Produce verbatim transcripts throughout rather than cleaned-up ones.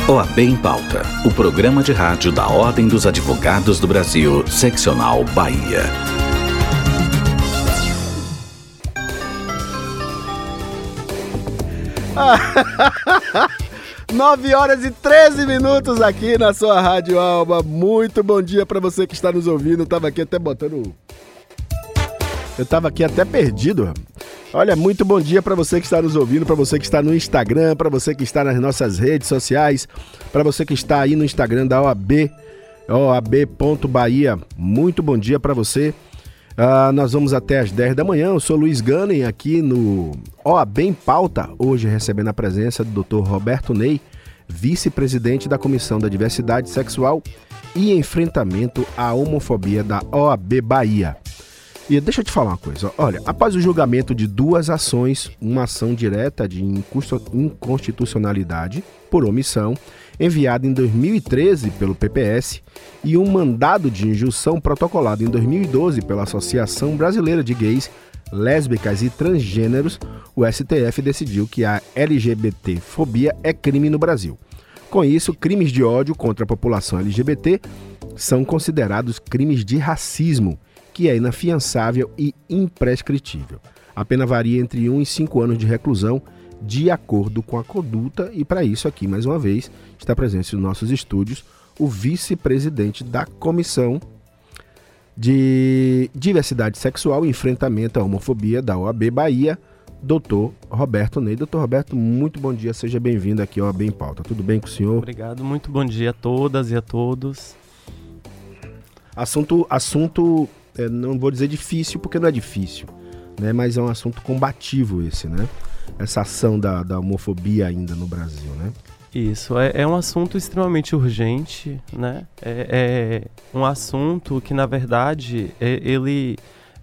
O A B em Pauta, o programa de rádio da Ordem dos Advogados do Brasil, Seccional Bahia. nove horas e treze minutos aqui na sua Rádio Alba. Muito bom dia para você que está nos ouvindo. Eu tava aqui até botando... Eu tava aqui até perdido. Olha, muito bom dia para você que está nos ouvindo, para você que está no Instagram, para você que está nas nossas redes sociais, para você que está aí no Instagram da O A B, O A B ponto Bahia. Muito bom dia para você. Uh, nós vamos até às dez da manhã. Eu sou Luiz Gunning, aqui no O A B em Pauta, hoje recebendo a presença do doutor Roberto Ney, vice-presidente da Comissão da Diversidade Sexual e Enfrentamento à Homofobia da O A B Bahia. E deixa eu te falar uma coisa, olha, após o julgamento de duas ações, uma ação direta de inconstitucionalidade por omissão, enviada em dois mil e treze pelo P P S, e um mandado de injunção protocolado em dois mil e doze pela Associação Brasileira de Gays, Lésbicas e Transgêneros, o S T F decidiu que a L G B T-fobia é crime no Brasil. Com isso, crimes de ódio contra a população L G B T são considerados crimes de racismo, que é inafiançável e imprescritível. A pena varia entre um e cinco anos de reclusão, de acordo com a conduta, e para isso aqui, mais uma vez, está presente nos nossos estúdios o vice-presidente da Comissão de Diversidade Sexual e Enfrentamento à Homofobia da O A B Bahia, doutor Roberto Ney. doutor Roberto, muito bom dia, seja bem-vindo aqui ao O A B em Pauta. Tudo bem com o senhor? Obrigado, muito bom dia a todas e a todos. Assunto, assunto é, não vou dizer difícil, porque não é difícil, né? Mas é um assunto combativo esse, né? Essa ação da, da homofobia ainda no Brasil, né? Isso, é, é um assunto extremamente urgente, né? É, é um assunto que, na verdade, é, ele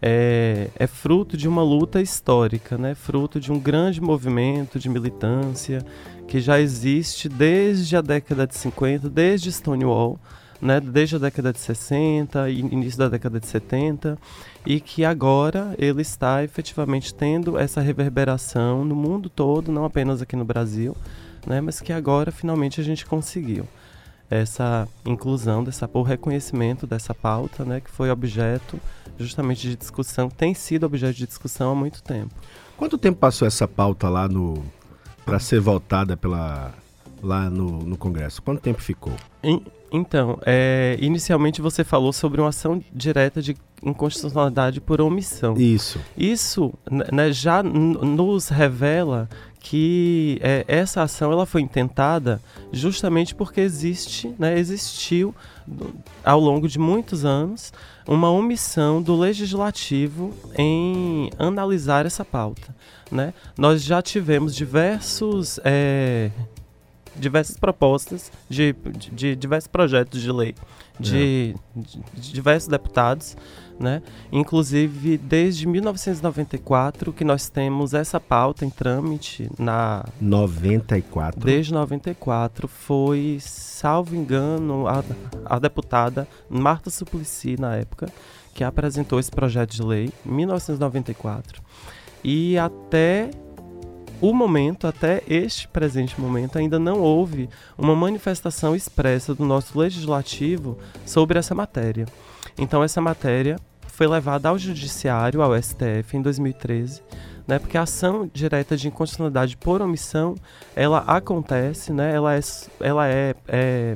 é, é fruto de uma luta histórica, né? Fruto de um grande movimento de militância que já existe desde a década de cinquenta, desde Stonewall, né, desde a década de sessenta e início da década de setenta, e que agora ele está efetivamente tendo essa reverberação no mundo todo, não apenas aqui no Brasil, né, mas que agora finalmente a gente conseguiu essa inclusão, dessa, o reconhecimento dessa pauta, né, que foi objeto justamente de discussão, tem sido objeto de discussão há muito tempo. Quanto tempo passou essa pauta lá no para ser votada pela, lá no, no Congresso? Quanto tempo ficou? Em, Então, é, inicialmente você falou sobre uma ação direta de inconstitucionalidade por omissão. Isso. Isso, né, já n- nos revela que é, essa ação ela foi intentada justamente porque existe, né, existiu ao longo de muitos anos uma omissão do legislativo em analisar essa pauta, né? Nós já tivemos diversos... É, diversas propostas de, de, de diversos projetos de lei de, é. de, de diversos deputados, né? Inclusive desde mil novecentos e noventa e quatro que nós temos essa pauta em trâmite na... noventa e quatro Desde noventa e quatro foi, salvo engano, a, a deputada Marta Suplicy, na época, que apresentou esse projeto de lei em mil novecentos e noventa e quatro. E até... o momento, até este presente momento, ainda não houve uma manifestação expressa do nosso legislativo sobre essa matéria. Então, essa matéria foi levada ao judiciário, ao S T F, em dois mil e treze, né, porque a ação direta de inconstitucionalidade por omissão, ela acontece, né, ela é, ela é, é...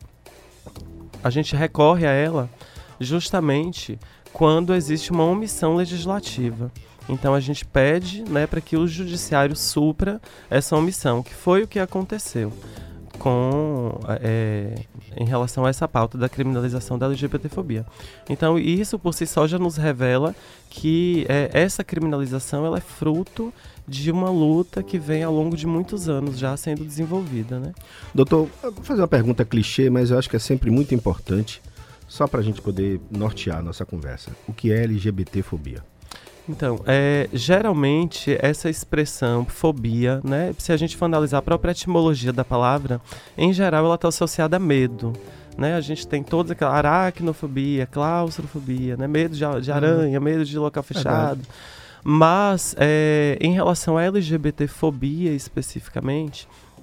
a gente recorre a ela justamente quando existe uma omissão legislativa. Então a gente pede, né, para que o judiciário supra essa omissão, que foi o que aconteceu com, é, em relação a essa pauta da criminalização da L G B T-fobia. Então isso por si só já nos revela que é, essa criminalização ela é fruto de uma luta que vem ao longo de muitos anos já sendo desenvolvida, né? Doutor, eu vou fazer uma pergunta clichê, mas eu acho que é sempre muito importante, só para a gente poder nortear a nossa conversa. O que é L G B T-fobia? Então, é, geralmente essa expressão fobia, né, se a gente for analisar a própria etimologia da palavra, em geral ela está associada a medo, né? A gente tem toda aquela aracnofobia, claustrofobia, né, medo de, de aranha, medo de local fechado. Verdade. Mas, é, em relação à L G B T-fobia especificamente,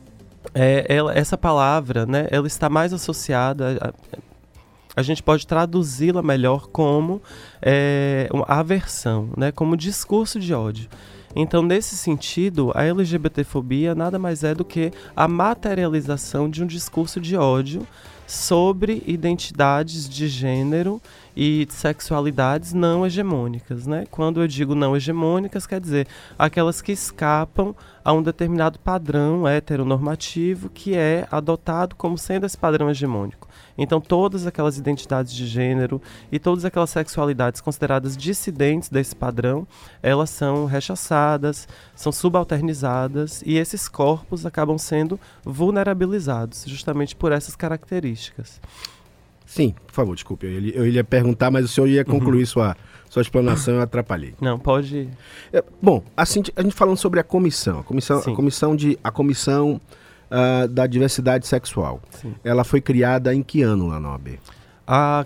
é, ela, essa palavra, né, ela está mais associada, a, a gente pode traduzi-la melhor como é, uma aversão, né, como discurso de ódio. Então, nesse sentido, a LGBTfobia nada mais é do que a materialização de um discurso de ódio sobre identidades de gênero e sexualidades não hegemônicas, né? Quando eu digo não hegemônicas, quer dizer aquelas que escapam a um determinado padrão heteronormativo que é adotado como sendo esse padrão hegemônico. Então, todas aquelas identidades de gênero e todas aquelas sexualidades consideradas dissidentes desse padrão, elas são rechaçadas, são subalternizadas e esses corpos acabam sendo vulnerabilizados justamente por essas características. Sim, por favor, desculpe. Eu ia, eu ia perguntar, mas o senhor ia concluir uhum. sua, sua explanação e eu atrapalhei. Não, pode... É, bom, assim, a gente falando sobre a comissão. A comissão, a comissão, de, a comissão uh, da diversidade sexual. Sim. Ela foi criada em que ano lá na O A B? A,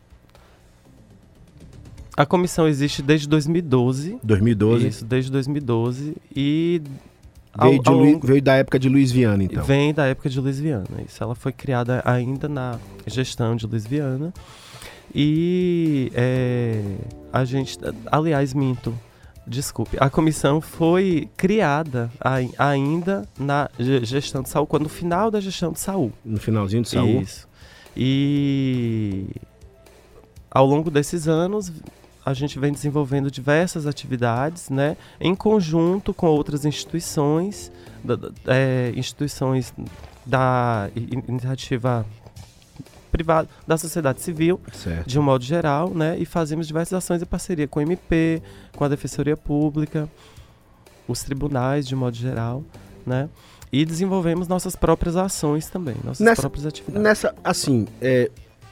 a comissão existe desde dois mil e doze. dois mil e doze? Isso, desde dois mil e doze. E... Veio, ao, de ao Lu, longo... veio da época de Luiz Viana, então. Vem da época de Luiz Viana, isso. Ela foi criada ainda na gestão de Luiz Viana. E é, a gente... Aliás, minto. Desculpe. A comissão foi criada a, ainda na gestão de Saul, quando no final da gestão de Saul. No finalzinho de Saul? Isso. E ao longo desses anos... a gente vem desenvolvendo diversas atividades, né, em conjunto com outras instituições, da, é, instituições da iniciativa privada, da sociedade civil, certo. De um modo geral, né, e fazemos diversas ações em parceria com o M P, com a Defensoria Pública, os tribunais, de um modo geral, né, e desenvolvemos nossas próprias ações também, nossas nessa, próprias atividades. Nessa, assim, é...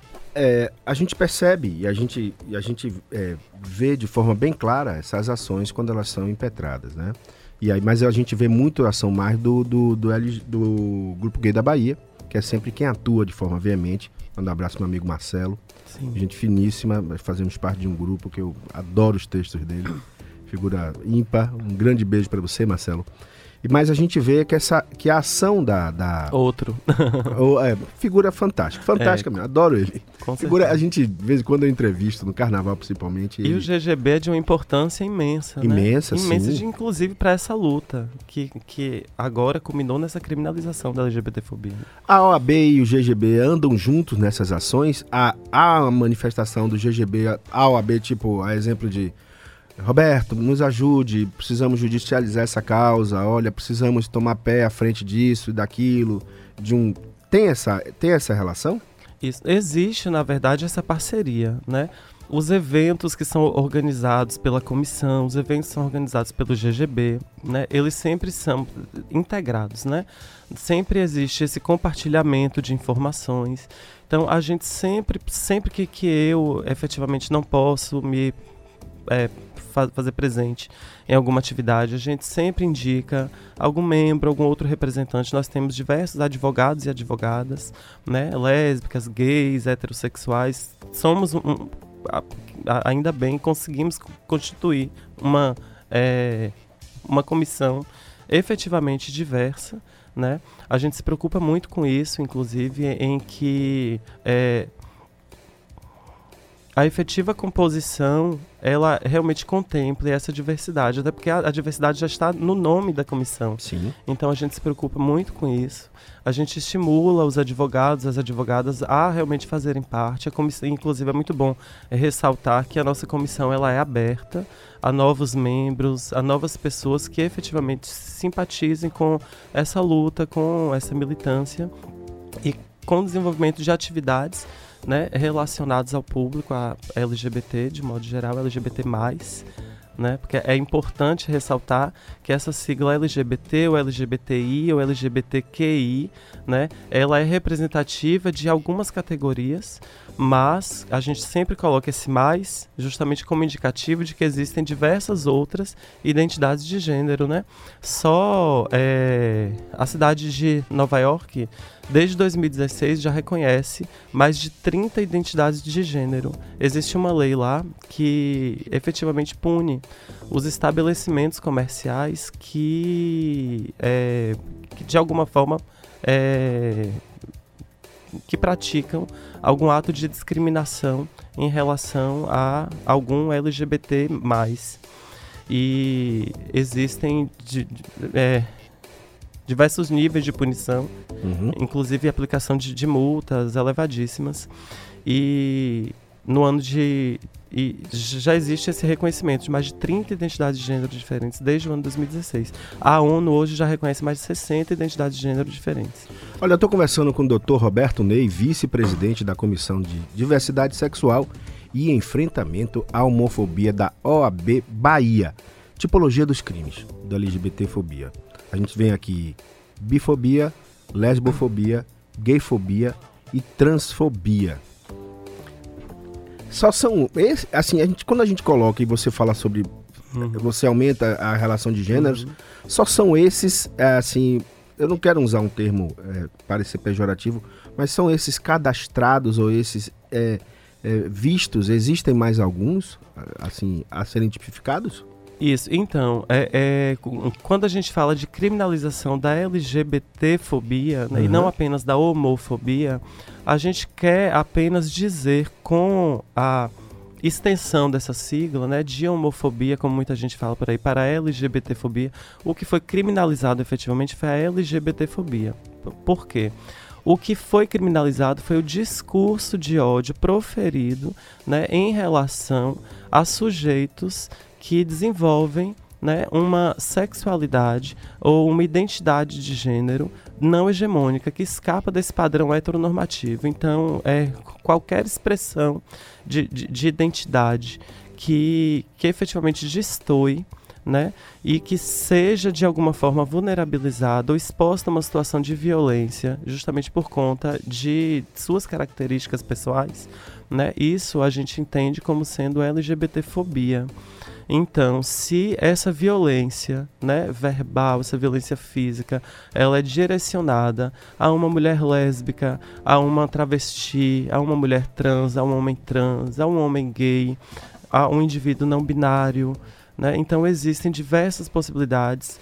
É, a gente percebe e a gente, e a gente é, vê de forma bem clara essas ações quando elas são impetradas, né? E aí, mas a gente vê muito ação mais do, do, do, L, do Grupo Gay da Bahia, que é sempre quem atua de forma veemente. Mando um abraço pro meu amigo Marcelo, Sim. gente finíssima, fazemos parte de um grupo que eu adoro os textos dele, figura ímpar. Um grande beijo para você, Marcelo. Mas a gente vê que, essa, que a ação da... da Outro. ou, é, figura fantástica, fantástica é, mesmo, adoro ele. Com figura, certeza. A gente, de vez em quando eu entrevisto, no carnaval principalmente. E ele... o G G B é de uma importância imensa, Imensa, né? sim. Imensa, de, inclusive para essa luta, que, que agora culminou nessa criminalização da LGBTfobia. A O A B e o G G B andam juntos nessas ações? Há, há uma manifestação do G G B, a O A B, tipo, a exemplo de... Roberto, nos ajude, precisamos judicializar essa causa, olha, precisamos tomar pé à frente disso e daquilo, de um... Tem essa, tem essa relação? Isso. Existe, na verdade, essa parceria, né? Os eventos que são organizados pela comissão, os eventos que são organizados pelo G G B, né? Eles sempre são integrados, né? Sempre existe esse compartilhamento de informações. Então, a gente sempre, sempre que, que eu efetivamente não posso me... É, fazer presente em alguma atividade, a gente sempre indica algum membro, algum outro representante. Nós temos diversos advogados e advogadas, né, lésbicas, gays, heterossexuais. Somos, um, um, ainda bem, conseguimos constituir uma, é, uma comissão efetivamente diversa, né? A gente se preocupa muito com isso, inclusive, em que... É, a efetiva composição, ela realmente contemple essa diversidade, até porque a, a diversidade já está no nome da comissão. Sim. Então a gente se preocupa muito com isso. A gente estimula os advogados, as advogadas a realmente fazerem parte. A comissão, inclusive, é muito bom é ressaltar que a nossa comissão ela é aberta a novos membros, a novas pessoas que efetivamente simpatizem com essa luta, com essa militância e com o desenvolvimento de atividades, né, relacionados ao público, a L G B T, de modo geral, L G B T mais, né, porque é importante ressaltar que essa sigla L G B T, ou L G B T I, ou L G B T Q I, né, ela é representativa de algumas categorias, mas a gente sempre coloca esse mais justamente como indicativo de que existem diversas outras identidades de gênero, né? Só é, a cidade de Nova York, desde dois mil e dezesseis, já reconhece mais de trinta identidades de gênero. Existe uma lei lá que efetivamente pune os estabelecimentos comerciais que, é, que de alguma forma, é, que praticam algum ato de discriminação em relação a algum L G B T mais. E existem de, de, é, diversos níveis de punição, uhum. inclusive a aplicação de, de multas elevadíssimas. E no ano de... E já existe esse reconhecimento de mais de trinta identidades de gênero diferentes desde o ano dois mil e dezesseis. A ONU hoje já reconhece mais de sessenta identidades de gênero diferentes. Olha, eu estou conversando com o doutor Roberto Ney, vice-presidente da Comissão de Diversidade Sexual e Enfrentamento à Homofobia da O A B Bahia. Tipologia dos crimes da L G B T fobia. A gente vem aqui bifobia, lesbofobia, gayfobia e transfobia. Só são, esse, assim, a gente, quando a gente coloca e você fala sobre, uhum. você aumenta a relação de gêneros, uhum. só são esses, é, assim, eu não quero usar um termo é, parecer pejorativo, mas são esses cadastrados ou esses é, é, vistos, existem mais alguns, assim, a serem tipificados? Isso, então, é, é, quando a gente fala de criminalização da L G B T fobia, né, uhum. e não apenas da homofobia, a gente quer apenas dizer com a extensão dessa sigla, né, de homofobia, como muita gente fala por aí, para a L G B T fobia, o que foi criminalizado efetivamente foi a L G B T fobia. Por quê? O que foi criminalizado foi o discurso de ódio proferido, né, em relação a sujeitos que desenvolvem, né, uma sexualidade ou uma identidade de gênero não hegemônica, que escapa desse padrão heteronormativo. Então, é, qualquer expressão de, de, de identidade que, que efetivamente destoe, né, e que seja de alguma forma vulnerabilizada ou exposta a uma situação de violência, justamente por conta de suas características pessoais, né, isso a gente entende como sendo L G B T fobia. Então, se essa violência, né, verbal, essa violência física, ela é direcionada a uma mulher lésbica, a uma travesti, a uma mulher trans, a um homem trans, a um homem gay, a um indivíduo não binário, né? Então, existem diversas possibilidades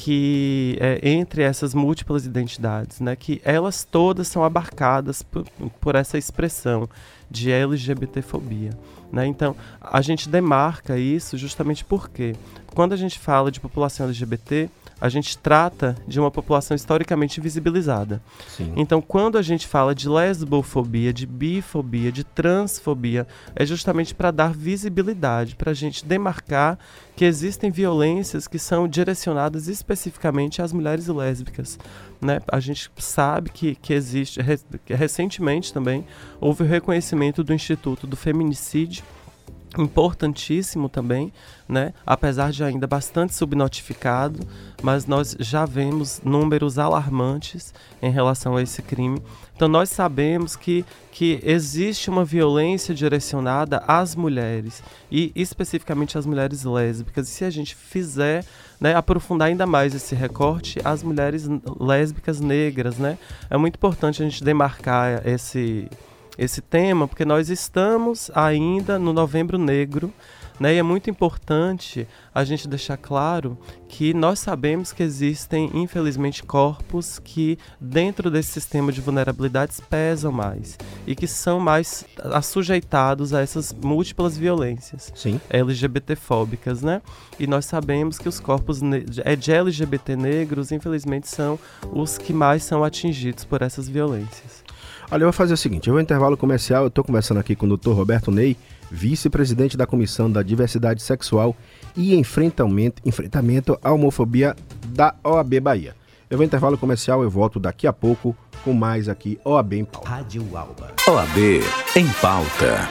que, é, entre essas múltiplas identidades, né, que elas todas são abarcadas por, por essa expressão de L G B T fobia. Né? Então, a gente demarca isso justamente porque, quando a gente fala de população L G B T, a gente trata de uma população historicamente invisibilizada. Sim. Então, quando a gente fala de lesbofobia, de bifobia, de transfobia, é justamente para dar visibilidade, para a gente demarcar que existem violências que são direcionadas especificamente às mulheres lésbicas. Né? A gente sabe que, que existe, recentemente também, houve o reconhecimento do Instituto do Feminicídio, importantíssimo também, né? Apesar de ainda bastante subnotificado, mas nós já vemos números alarmantes em relação a esse crime. Então nós sabemos que, que existe uma violência direcionada às mulheres, e especificamente às mulheres lésbicas. E se a gente fizer, né, aprofundar ainda mais esse recorte, às mulheres lésbicas negras, né? É muito importante a gente demarcar esse... esse tema, porque nós estamos ainda no Novembro Negro, né? E é muito importante a gente deixar claro que nós sabemos que existem, infelizmente, corpos que, dentro desse sistema de vulnerabilidades, pesam mais e que são mais assujeitados a essas múltiplas violências L G B T fóbicas, né? E nós sabemos que os corpos de L G B T negros, infelizmente, são os que mais são atingidos por essas violências. Olha, eu vou fazer o seguinte, eu vou intervalo comercial, eu estou conversando aqui com o doutor Roberto Ney, vice-presidente da Comissão da Diversidade Sexual e Enfrentamento, enfrentamento à Homofobia da O A B Bahia. Eu vou intervalo comercial, eu volto daqui a pouco com mais aqui O A B em Pauta. Rádio Alba. O A B em Pauta.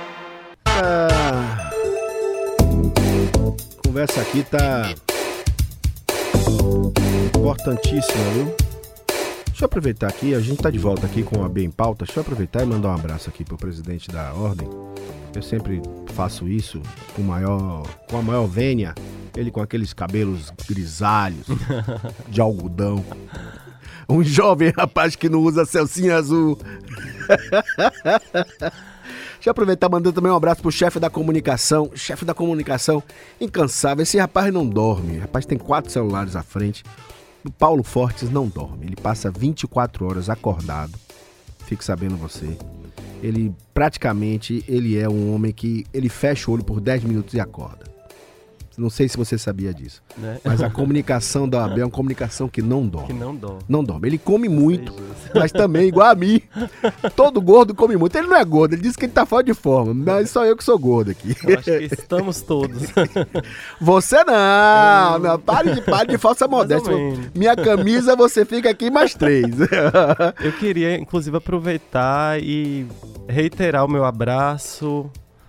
Ah, conversa aqui tá importantíssima, viu? Deixa eu aproveitar aqui, a gente tá de volta aqui com a O A B em Pauta. Deixa eu aproveitar e mandar um abraço aqui pro presidente da Ordem. Eu sempre faço isso com, maior, com a maior vênia. Ele com aqueles cabelos grisalhos, de algodão. Um jovem rapaz que não usa celcinha azul. Deixa eu aproveitar e mandar também um abraço pro chefe da comunicação. Chefe da comunicação incansável. Esse rapaz não dorme. O rapaz tem quatro celulares à frente. O Paulo Fortes não dorme, ele passa vinte e quatro horas acordado, fique sabendo você. Ele praticamente, ele é um homem que ele fecha o olho por dez minutos e acorda. Não sei se você sabia disso, né? Mas a comunicação da O A B é uma comunicação que não dorme. Que não dorme. Não dorme. Ele come muito, mas também, igual a mim, todo gordo come muito. Ele não é gordo, ele disse que ele tá fora de forma, mas só eu que sou gordo aqui. Eu acho que estamos todos. Você não, não, pare de, pare de falsa modéstia. Minha camisa, você fica aqui mais três. Eu queria, inclusive, aproveitar e reiterar o meu abraço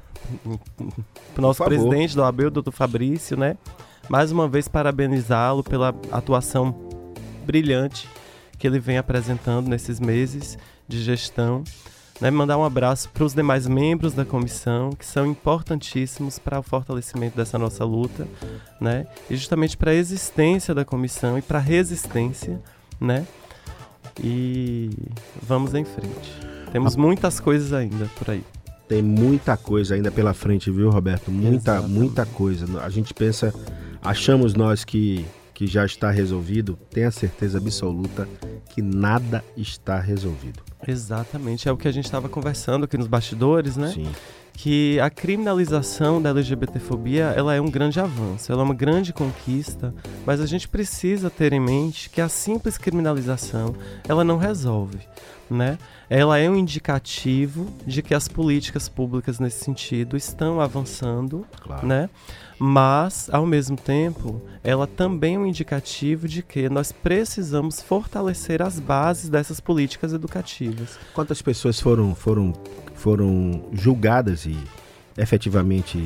pro nosso presidente da O A B, o doutor Fabrício, né? Mais uma vez parabenizá-lo pela atuação brilhante que ele vem apresentando nesses meses de gestão, né? Mandar um abraço para os demais membros da comissão, que são importantíssimos para o fortalecimento dessa nossa luta, né? E justamente para a existência da comissão e para a resistência, né? E vamos em frente. Temos muitas coisas ainda por aí. Tem muita coisa ainda pela frente, viu, Roberto? Muita, Exatamente. muita coisa. A gente pensa, achamos nós que, que já está resolvido, tenha certeza absoluta que nada está resolvido. Exatamente, é o que a gente estava conversando aqui nos bastidores, né? Sim. Que a criminalização da LGBTfobia, ela é um grande avanço, ela é uma grande conquista, mas a gente precisa ter em mente que a simples criminalização, ela não resolve, né? Ela é um indicativo de que as políticas públicas nesse sentido estão avançando, claro, né? Mas, ao mesmo tempo, ela também é um indicativo de que nós precisamos fortalecer as bases dessas políticas educativas. Quantas pessoas foram, foram, foram julgadas e efetivamente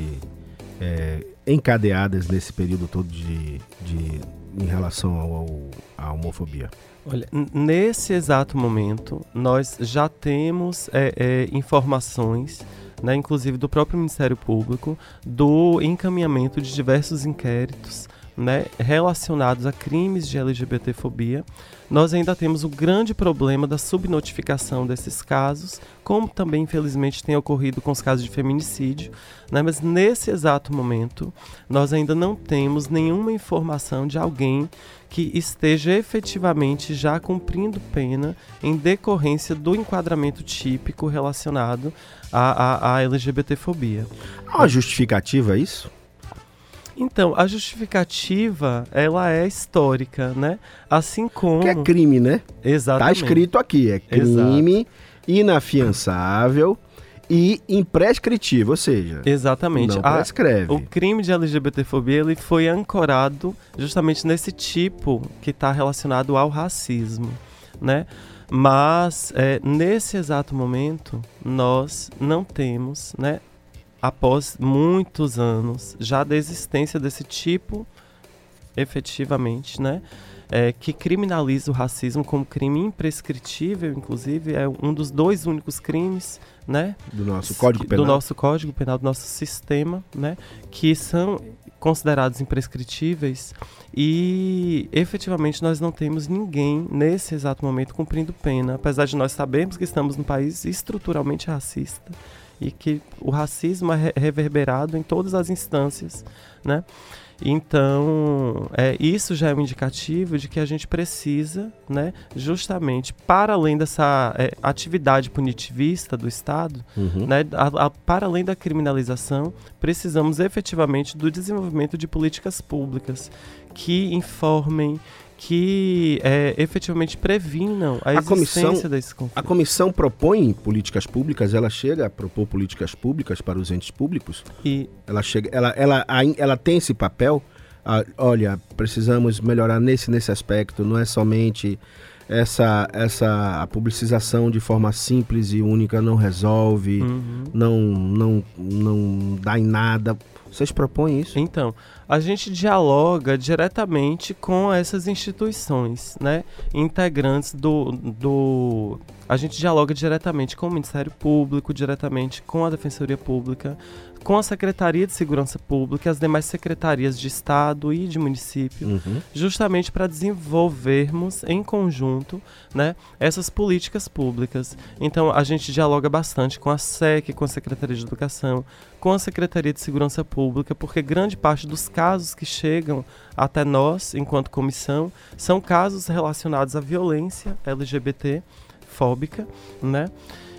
é, encadeadas nesse período todo de, de, em relação ao, ao, à homofobia? Olha, nesse exato momento, nós já temos é, é, informações, né, inclusive do próprio Ministério Público, do encaminhamento de diversos inquéritos, né, relacionados a crimes de LGBTfobia. Nós ainda temos o grande problema da subnotificação desses casos, como também, infelizmente, tem ocorrido com os casos de feminicídio, né? Mas nesse exato momento, nós ainda não temos nenhuma informação de alguém que esteja efetivamente já cumprindo pena em decorrência do enquadramento típico relacionado à, à, à LGBTfobia. Há uma justificativa a isso? Então, a justificativa, ela é histórica, né? Assim como... Que é crime, né? Exatamente. Tá escrito aqui, é crime, exato, inafiançável e imprescritível, ou seja... Exatamente. Não prescreve. A, o crime de LGBTfobia, ele foi ancorado justamente nesse tipo que está relacionado ao racismo, né? Mas, é, nesse exato momento, nós não temos, né, após muitos anos já da existência desse tipo, efetivamente, né, é, que criminaliza o racismo como crime imprescritível, inclusive, é um dos dois únicos crimes, né, do nosso Código Penal, do nosso Código Penal, do nosso sistema, né, que são considerados imprescritíveis e, efetivamente, nós não temos ninguém, nesse exato momento, cumprindo pena, apesar de nós sabermos que estamos num país estruturalmente racista e que o racismo é reverberado em todas as instâncias, né? Então, é, isso já é um indicativo de que a gente precisa, né, justamente, para além dessa é, atividade punitivista do Estado, uhum, né, a, a, para além da criminalização, precisamos efetivamente do desenvolvimento de políticas públicas que informem, que é, efetivamente previnam a, a existência comissão, desse conflito. A comissão propõe políticas públicas, ela chega a propor políticas públicas para os entes públicos? E ela, chega, ela, ela, ela tem esse papel? Ah, olha, precisamos melhorar nesse, nesse aspecto, não é somente essa, essa a publicização de forma simples e única não resolve, uhum, não, não, não dá em nada. Vocês propõem isso? Então, a gente dialoga diretamente com essas instituições, né? Integrantes do, do... A gente dialoga diretamente com o Ministério Público, diretamente com a Defensoria Pública, com a Secretaria de Segurança Pública e as demais secretarias de Estado e de município, Uhum. justamente para desenvolvermos em conjunto, né, essas políticas públicas. Então, a gente dialoga bastante com a S E C, com a Secretaria de Educação, com a Secretaria de Segurança Pública, porque grande parte dos casos que chegam até nós, enquanto comissão, são casos relacionados à violência L G B T fóbica, né?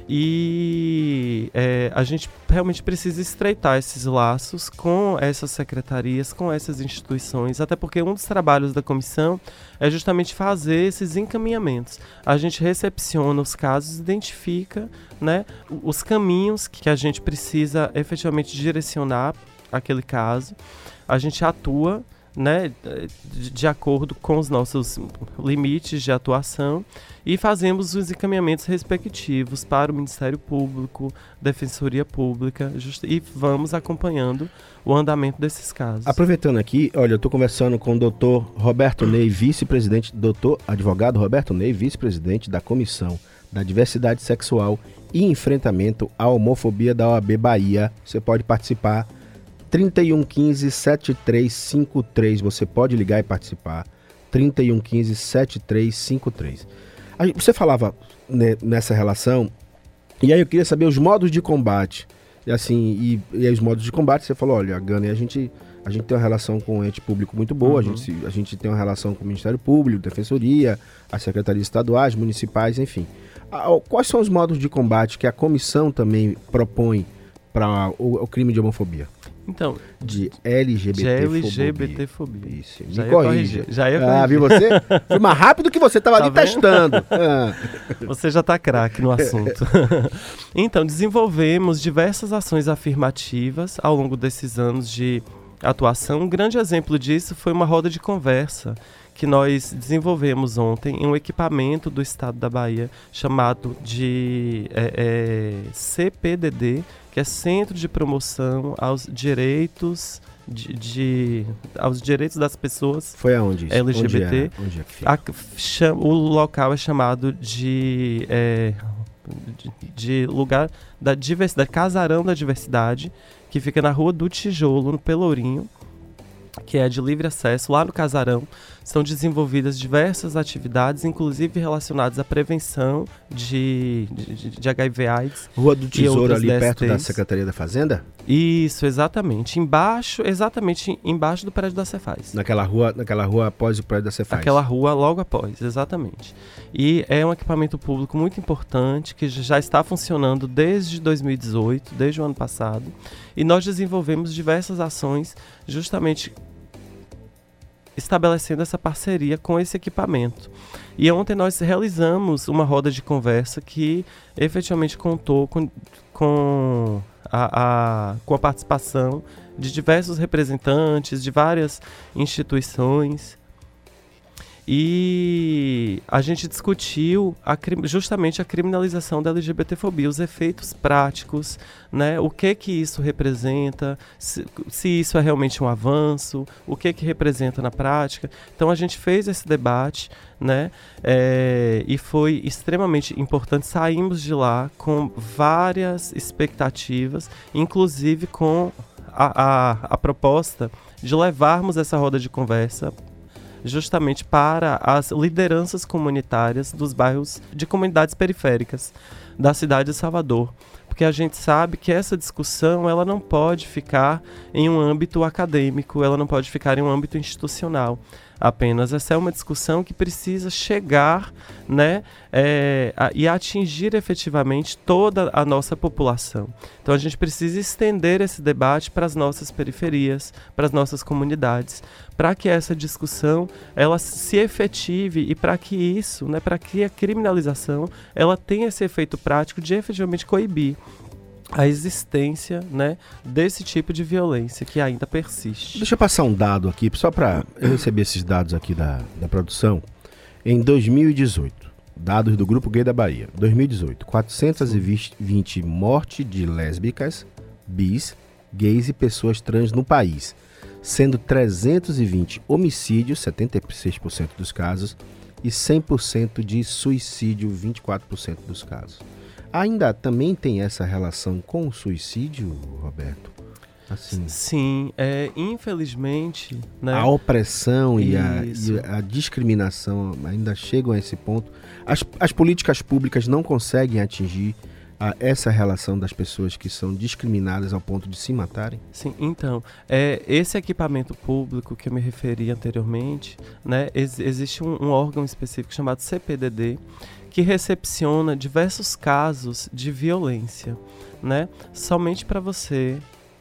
E é, a gente realmente precisa estreitar esses laços com essas secretarias, com essas instituições, até porque um dos trabalhos da comissão é justamente fazer esses encaminhamentos. A gente recepciona os casos, identifica, né, os caminhos que a gente precisa efetivamente direcionar aquele caso, a gente atua, né, de, de acordo com os nossos limites de atuação e fazemos os encaminhamentos respectivos para o Ministério Público, Defensoria Pública, just, e vamos acompanhando o andamento desses casos. Aproveitando aqui, olha, eu estou conversando com o doutor Roberto Ney, vice-presidente, doutor advogado Roberto Ney, vice-presidente da Comissão da Diversidade Sexual e Enfrentamento à Homofobia da O A B Bahia. Você pode participar, trinta e um quinze, setenta e três cinquenta e três, você pode ligar e participar, trinta e um quinze, setenta e três cinquenta e três. Você falava, né, nessa relação, e aí eu queria saber os modos de combate, e assim, e, e aí os modos de combate, você falou, olha, Gana, a gente, a gente tem uma relação com o ente público muito boa, uhum. a, gente, a gente tem uma relação com o Ministério Público, Defensoria, as secretarias estaduais, municipais, enfim. Quais são os modos de combate que a comissão também propõe para o, o crime de homofobia? Então, de L G B T fobia. De L G B T fobia. Isso, já me corrija. Já ia corrigir. Ah, viu você? Foi mais rápido que você estava tá ali vendo? testando. Ah. Você já está craque no assunto. Então, desenvolvemos diversas ações afirmativas ao longo desses anos de atuação. Um grande exemplo disso foi uma roda de conversa que nós desenvolvemos ontem em um equipamento do estado da Bahia chamado de é, é, C P D D, que é Centro de Promoção aos Direitos de, de aos direitos das pessoas. Foi aonde isso? L G B T. Onde é? Onde é que fica? A, chama, o local é chamado de, é, de, de lugar da diversidade, Casarão da Diversidade, que fica na Rua do Tijolo, no Pelourinho, que é de livre acesso. Lá no Casarão são desenvolvidas diversas atividades, inclusive relacionadas à prevenção de, de, de H I V AIDS. Rua do Tesouro, ali D S Ts. perto da Secretaria da Fazenda? Isso, exatamente. Embaixo, exatamente embaixo do prédio da Cefaz. Naquela rua, naquela rua após o prédio da Cefaz. Aquela rua logo após, exatamente. E é um equipamento público muito importante, que já está funcionando desde dois mil e dezoito, desde o ano passado. E nós desenvolvemos diversas ações justamente estabelecendo essa parceria com esse equipamento. E ontem nós realizamos uma roda de conversa que efetivamente contou com, com, a, a, com a participação de diversos representantes de várias instituições. E a gente discutiu a, justamente a criminalização da L G B T fobia, os efeitos práticos, né? O que que isso representa, se, se isso é realmente um avanço, o que que representa na prática. Então a gente fez esse debate, né? É, e foi extremamente importante. Saímos de lá com várias expectativas, inclusive com a, a, a proposta de levarmos essa roda de conversa justamente para as lideranças comunitárias dos bairros de comunidades periféricas da cidade de Salvador. Porque a gente sabe que essa discussão ela não pode ficar em um âmbito acadêmico, ela não pode ficar em um âmbito institucional apenas. Essa é uma discussão que precisa chegar, né, é, a, e atingir efetivamente toda a nossa população. Então a gente precisa estender esse debate para as nossas periferias, para as nossas comunidades, para que essa discussão ela se efetive e para que isso, né, para que a criminalização ela tenha esse efeito prático de efetivamente coibir a existência, né, desse tipo de violência que ainda persiste. Deixa eu passar um dado aqui, só para eu receber esses dados aqui da, da produção. Em dois mil e dezoito, dados do Grupo Gay da Bahia, dois mil e dezoito, quatrocentas e vinte mortes de lésbicas, bis, gays e pessoas trans no país, sendo trezentos e vinte homicídios, setenta e seis por cento dos casos, e cem por cento de suicídio, vinte e quatro por cento dos casos. Ainda também tem essa relação com o suicídio, Roberto? Assim. Sim, é, infelizmente... Né? A opressão e a, e a discriminação ainda chegam a esse ponto. As, as políticas públicas não conseguem atingir a essa relação das pessoas que são discriminadas ao ponto de se matarem? Sim, então, é, esse equipamento público que eu me referi anteriormente, né, ex- existe um, um órgão específico chamado C P D D, que recepciona diversos casos de violência, né? Somente para você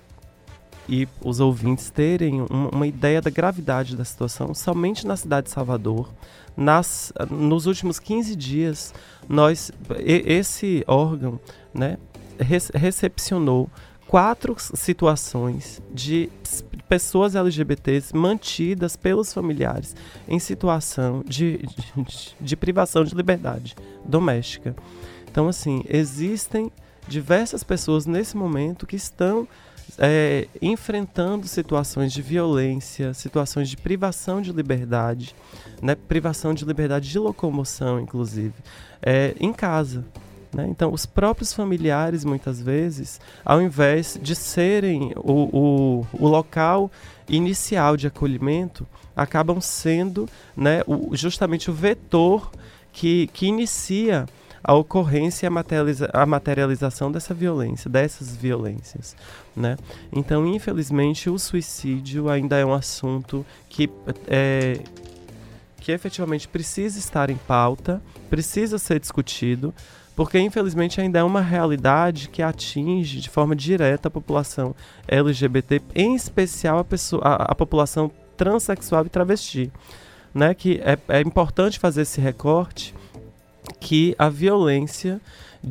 e os ouvintes terem uma, uma ideia da gravidade da situação, somente na cidade de Salvador, nas, nos últimos quinze dias, nós, e, esse órgão, né, re- recepcionou quatro situações de pessoas L G B Ts mantidas pelos familiares em situação de, de, de privação de liberdade doméstica. Então, assim, existem diversas pessoas nesse momento que estão é, enfrentando situações de violência, situações de privação de liberdade, né, privação de liberdade de locomoção, inclusive, é, em casa. Né? Então, os próprios familiares, muitas vezes, ao invés de serem o, o, o local inicial de acolhimento, acabam sendo, né, o, justamente o vetor que, que inicia a ocorrência e a, materializa- a materialização dessa violência, dessas violências. Né? Então, infelizmente, o suicídio ainda é um assunto que, é, que efetivamente precisa estar em pauta, precisa ser discutido, porque, infelizmente, ainda é uma realidade que atinge de forma direta a população L G B T, em especial a, pessoa, a, a população transexual e travesti. Né? Que é, é importante fazer esse recorte, que a violência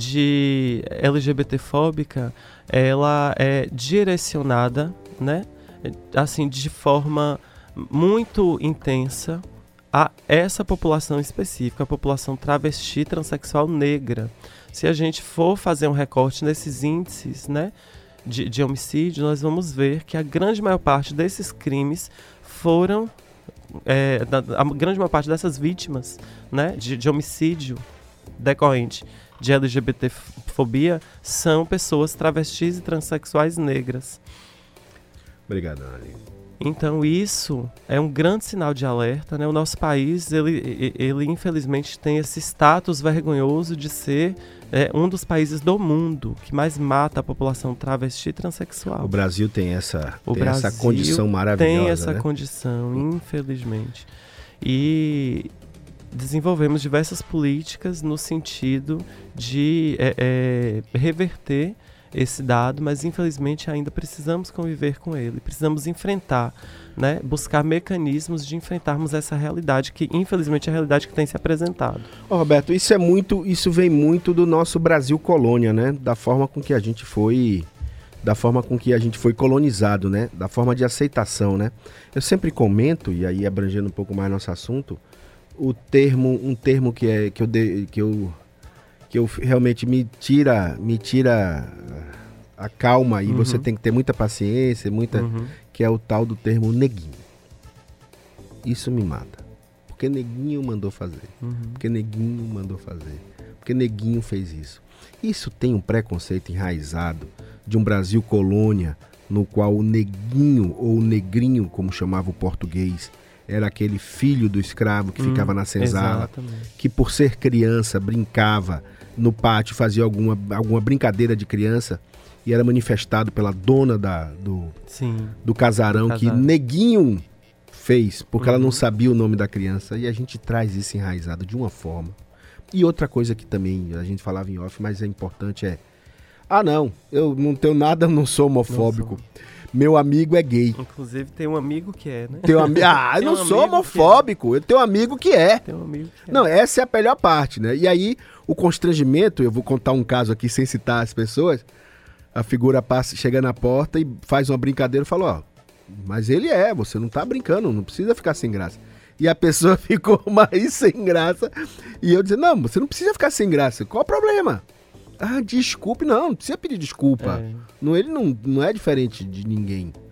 de L G B T fóbica, ela é direcionada, né? Assim, de forma muito intensa, a essa população específica, a população travesti, transexual, negra. Se a gente for fazer um recorte nesses índices, né, de, de homicídio, nós vamos ver que a grande maior parte desses crimes foram, é, da, a grande maior parte dessas vítimas, né, de, de homicídio decorrente de L G B T fobia são pessoas travestis e transexuais negras. Obrigado, Ali. Então isso é um grande sinal de alerta, né? O nosso país, ele, ele infelizmente tem esse status vergonhoso de ser é, um dos países do mundo que mais mata a população travesti e transexual. O Brasil tem essa, o tem Brasil essa condição maravilhosa, tem essa né? condição, infelizmente. E desenvolvemos diversas políticas no sentido de é, é, reverter esse dado, mas infelizmente ainda precisamos conviver com ele, precisamos enfrentar, né, buscar mecanismos de enfrentarmos essa realidade, que infelizmente é a realidade que tem se apresentado. Ô, Roberto, isso é muito, isso vem muito do nosso Brasil colônia, né? Da forma com que a gente foi, da forma com que a gente foi colonizado, né? Da forma de aceitação, né? Eu sempre comento, e aí abrangendo um pouco mais nosso assunto, o termo, um termo que é que eu de, que eu que eu realmente me tira, me tira a calma, e uhum. você tem que ter muita paciência, muita, uhum. que é o tal do termo neguinho. Isso me mata. Porque neguinho mandou fazer. Uhum. Porque neguinho mandou fazer. Porque neguinho fez isso. Isso tem um preconceito enraizado de um Brasil colônia, no qual o neguinho, ou o negrinho, como chamava o português, era aquele filho do escravo que hum, ficava na senzala, exatamente. Que por ser criança brincava no pátio, fazia alguma, alguma brincadeira de criança e era manifestado pela dona da, do, Sim, do casarão, do que neguinho fez, porque uhum. ela não sabia o nome da criança, e a gente traz isso enraizado de uma forma. E outra coisa que também a gente falava em off, mas é importante é, ah não, eu não tenho nada, eu não sou homofóbico. Não sou. Meu amigo é gay. Inclusive tem um amigo que é, né? Tem um ami... Ah, eu não um sou homofóbico. É. Eu tenho um amigo que é. Tem um amigo que é. Não, essa é a melhor parte, né? E aí, o constrangimento, eu vou contar um caso aqui sem citar as pessoas. A figura passa, chega na porta e faz uma brincadeira e fala, ó, mas ele é, você não tá brincando, não precisa ficar sem graça. E a pessoa ficou mais sem graça. E eu dizia, não, você não precisa ficar sem graça. Qual o problema? Ah, desculpe, não, não precisa pedir desculpa. É. Não, ele não, não é diferente de ninguém.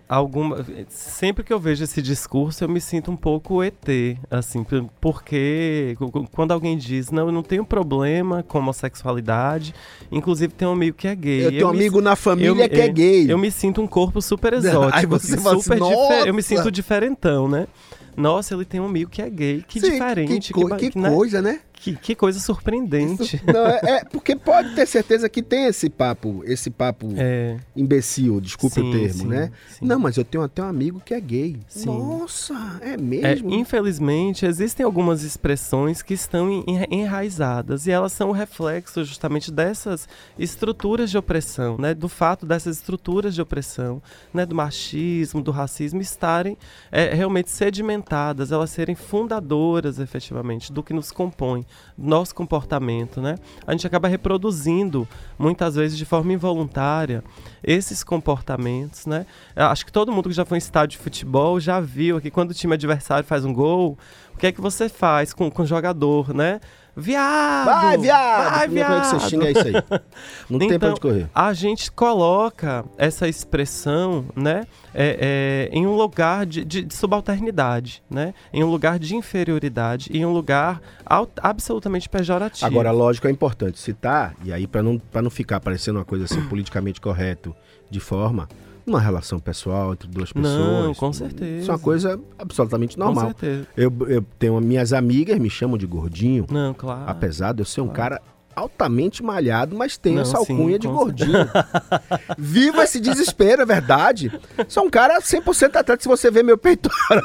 Alguma, sempre que eu vejo esse discurso, eu me sinto um pouco E T, assim, porque quando alguém diz, não, eu não tenho problema com homossexualidade, inclusive tem um amigo que é gay. Eu tenho eu um amigo me, na família eu, que é gay. Eu me sinto um corpo super exótico. Aí você assim, fala super assim, difer- eu me nossa! sinto diferentão, né? Nossa, ele tem um amigo que é gay, que Sim, diferente. Que, co- que, que né? coisa, né? Que, que coisa surpreendente. Isso- não, é, é porque pode ter certeza que tem esse papo, esse papo É, imbecil, desculpe sim, o termo, sim, né? sim. Não, mas eu tenho até um amigo que é gay. Sim. Nossa, é É, mesmo? infelizmente, existem algumas expressões que estão en- enraizadas e elas são o reflexo justamente dessas estruturas de opressão, né? Do fato dessas estruturas de opressão, né? Do machismo, do racismo estarem é, realmente sedimentadas, elas serem fundadoras, efetivamente, do que nos compõe, do nosso comportamento, né? A gente acaba reproduzindo, muitas vezes de forma involuntária, esses comportamentos, né? Eu acho que todo mundo que já foi em estádio de futebol já viu que quando o time adversário faz um gol, o que é que você faz com, com o jogador, né? Viado! Vai, viado! Vai, Como é que você viado! xinga isso aí? Não tem pra Então, onde correr. a gente coloca essa expressão, né, é, é, em um lugar de, de- de subalternidade, né, em um lugar de inferioridade, em um lugar au- absolutamente pejorativo. Agora, lógico, é importante citar, e aí pra não, pra não ficar parecendo uma coisa assim politicamente correto de forma, uma relação pessoal entre duas pessoas. Não, com certeza. Isso é uma coisa absolutamente normal. Com certeza. Eu, eu tenho minhas amigas, me chamam de gordinho, Não, claro. apesar de eu ser um claro. cara altamente malhado, mas tenho Não, essa sim, alcunha de com gordinho. Viva esse desespero, é verdade. Sou um cara cem por cento atleta, se você ver meu peitoral.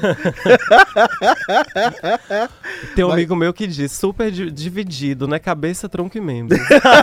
Tem um Mas- amigo meu que diz, super di- dividido, né, cabeça, tronco e membros.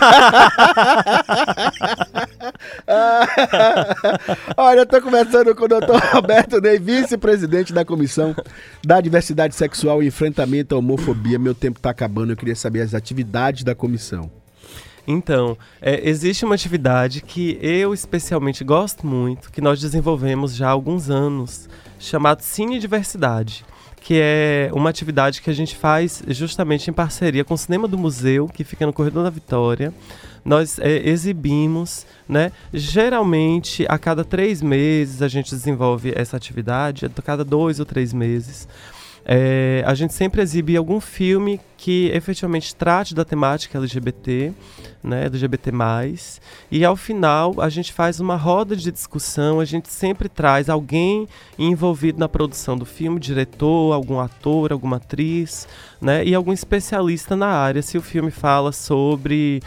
Olha, eu tô conversando com o doutor Roberto Ney, vice-presidente da Comissão da Diversidade Sexual e Enfrentamento à Homofobia. Meu tempo tá acabando, eu queria saber as atividades da comissão. Então, é, existe uma atividade que eu especialmente gosto muito, que nós desenvolvemos já há alguns anos, chamado Cine Diversidade, que é uma atividade que a gente faz justamente em parceria com o Cinema do Museu, que fica no Corredor da Vitória. Nós é, exibimos, né? Geralmente, a cada três meses a gente desenvolve essa atividade, a cada dois ou três meses. É, a gente sempre exibe algum filme que efetivamente trate da temática L G B T, né, L G B T mais, e ao final a gente faz uma roda de discussão, a gente sempre traz alguém envolvido na produção do filme, diretor, algum ator, alguma atriz, né, e algum especialista na área, se o filme fala sobre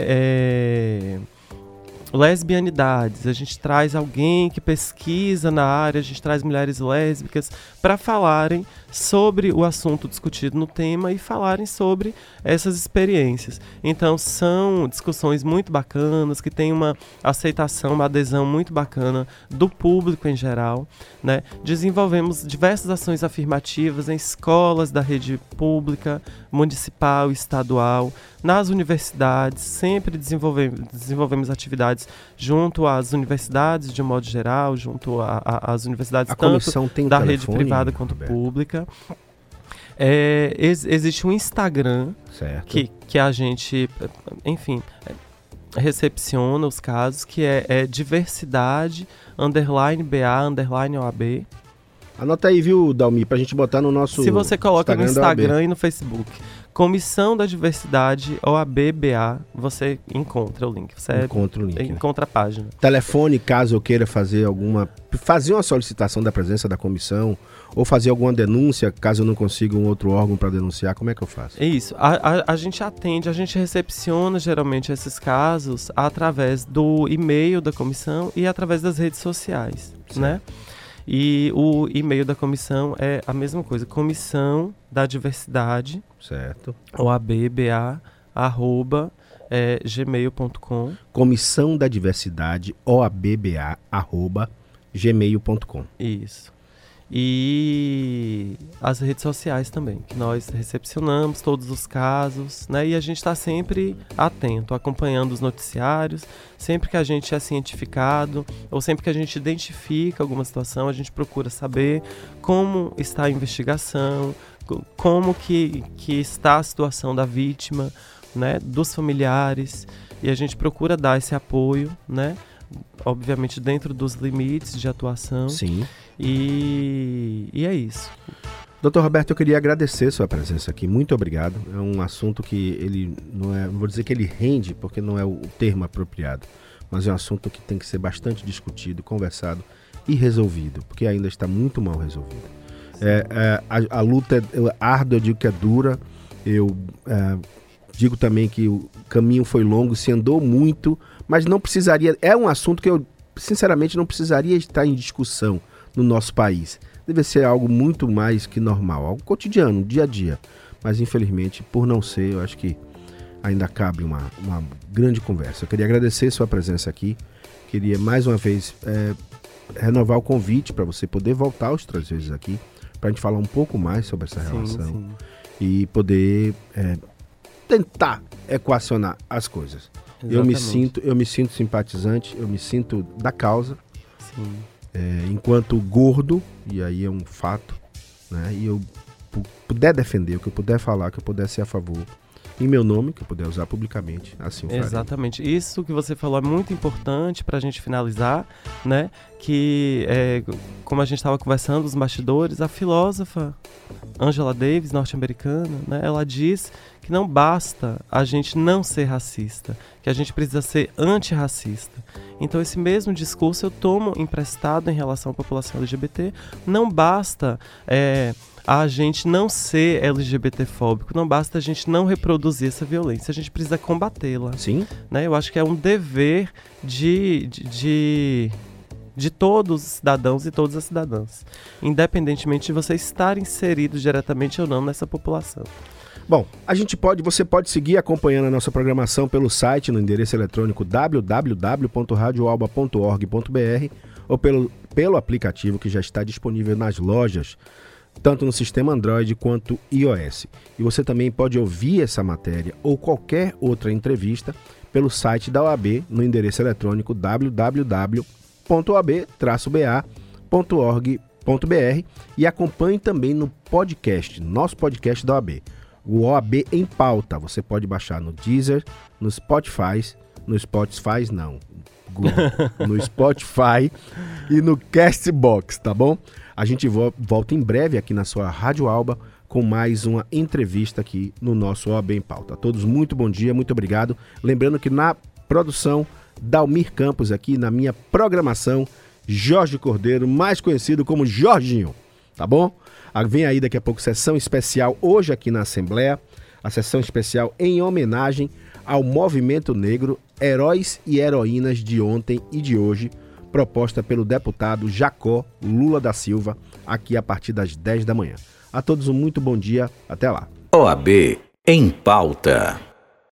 é, é, lesbianidades, a gente traz alguém que pesquisa na área, a gente traz mulheres lésbicas para falarem sobre o assunto discutido no tema e falarem sobre essas experiências. Então são discussões muito bacanas, que têm uma aceitação, uma adesão muito bacana do público em geral, né? Desenvolvemos diversas ações afirmativas em escolas da rede pública, municipal, estadual, nas universidades, sempre desenvolvemos, desenvolvemos atividades junto às universidades de um modo geral, junto a- a- às universidades A tanto comissão tem um da rede telefone, privada quanto Roberto? pública. É, ex- existe um Instagram Certo. que, que a gente, enfim, é, recepciona os casos, que é, é diversidade, underline B A, underline O A B. Anota aí, viu, Dalmi, pra gente botar no nosso Se você coloca no da O A B. Instagram e no Facebook, Comissão da Diversidade O A B B A, você encontra o link. Você Encontra o link, né? encontra a página. Telefone, caso eu queira fazer alguma... Fazer uma solicitação da presença da comissão ou fazer alguma denúncia, caso eu não consiga um outro órgão para denunciar, como é que eu faço? É isso. A, a, a gente atende, a gente recepciona geralmente esses casos através do e-mail da comissão e através das redes sociais, né? E o e-mail da comissão é a mesma coisa, Comissão da Diversidade, Certo. O A B B A, arroba, é, gmail ponto com. Comissão da Diversidade, O A B B A, arroba, gmail ponto com. Isso. E as redes sociais também, que nós recepcionamos todos os casos, né? E a gente está sempre atento, acompanhando os noticiários. Sempre que a gente é cientificado, ou sempre que a gente identifica alguma situação, a gente procura saber como está a investigação, co- como que, que está a situação da vítima, né? Dos familiares. E a gente procura dar esse apoio, né? obviamente dentro dos limites de atuação. Sim. E, e é isso. doutor Roberto, eu queria agradecer sua presença aqui, muito obrigado. É um assunto que ele não é, não vou dizer que ele rende, porque não é o termo apropriado, mas é um assunto que tem que ser bastante discutido, conversado e resolvido, porque ainda está muito mal resolvido. É, é, a, a luta é árdua, eu digo que é dura, eu é, digo também que o caminho foi longo, se andou muito, mas não precisaria, é um assunto que eu sinceramente não precisaria estar em discussão no nosso país. Deve ser algo muito mais que normal, algo cotidiano, dia a dia. Mas, infelizmente, por não ser, eu acho que ainda cabe uma, uma grande conversa. Eu queria agradecer sua presença aqui. Queria, mais uma vez, é, renovar o convite para você poder voltar outras vezes aqui, para a gente falar um pouco mais sobre essa Sim, relação sim. e poder é, tentar equacionar as coisas. Eu me, sinto, eu me sinto simpatizante, eu me sinto da causa. Sim. É, enquanto gordo, e aí é um fato, né, e eu p- puder defender, o que eu puder falar, que eu puder ser a favor, em meu nome, que eu puder usar publicamente, assim eu farei. Exatamente. Isso que você falou é muito importante para a gente finalizar, né? Que, é, como a gente estava conversando, os bastidores, a filósofa Angela Davis, norte-americana, né? Ela diz que não basta a gente não ser racista, que a gente precisa ser antirracista. Então esse mesmo discurso eu tomo emprestado em relação à população L G B T. Não basta é, a gente não ser LGBTfóbico, não basta a gente não reproduzir essa violência, a gente precisa combatê-la. Sim. Né? Eu acho que é um dever de, de, de, de todos os cidadãos e todas as cidadãs, independentemente de você estar inserido diretamente ou não nessa população. Bom, a gente pode, você pode seguir acompanhando a nossa programação pelo site no endereço eletrônico w w w ponto radio alba ponto org ponto b r ou pelo, pelo aplicativo que já está disponível nas lojas, tanto no sistema Android quanto iOS. E você também pode ouvir essa matéria ou qualquer outra entrevista pelo site da O A B no endereço eletrônico w w w ponto o a b traço b a ponto org ponto b r e acompanhe também no podcast, nosso podcast da O A B. O O A B em Pauta, você pode baixar no Deezer, no Spotify, no Spotify não, Google, no Spotify e no Castbox, tá bom? A gente vo- volta em breve aqui na sua Rádio Alba com mais uma entrevista aqui no nosso O A B em Pauta. A todos muito bom dia, muito obrigado. Lembrando que na produção, Dalmir Campos aqui, na minha programação, Jorge Cordeiro, mais conhecido como Jorginho, tá bom? Vem aí daqui a pouco sessão especial hoje aqui na Assembleia, a sessão especial em homenagem ao movimento negro, heróis e heroínas de ontem e de hoje, proposta pelo deputado Jacó Lula da Silva, aqui a partir das dez da manhã. A todos um muito bom dia, até lá. O A B em Pauta.